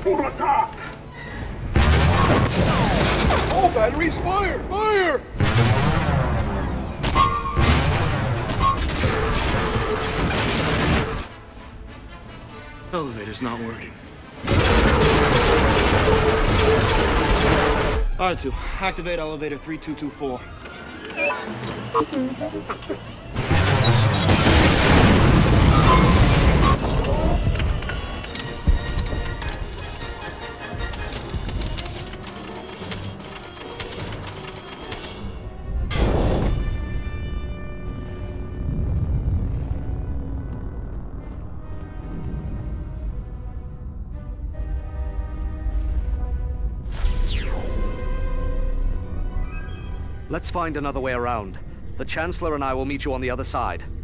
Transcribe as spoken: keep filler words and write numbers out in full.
for attack! All batteries, fire! Fire! Elevator's not working. R two, activate elevator three two two four. Let's find another way around. The Chancellor and I will meet you on the other side.